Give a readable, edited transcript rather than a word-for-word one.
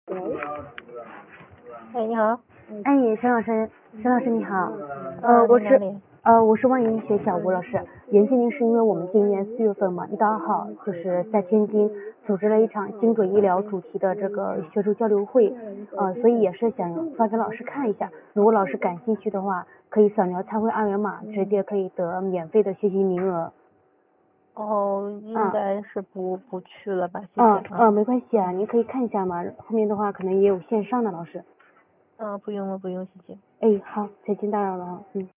喂， 哎，你好。 哎，沈老师你好。 你哪里？ 我是万云学小吴老师。联系您是因为我们今年4月份嘛，1到2号就是在天津组织了一场精准医疗主题的这个学术交流会，所以也是想发给老师看一下。如果老师感兴趣的话，可以扫描参会二维码，直接可以得免费的学习名额。 哦，应该是不去了吧，谢谢。 没关系啊，您可以看一下嘛，后面的话可能也有线上的老师。 不用了，谢谢。 哎，好，再见打扰了。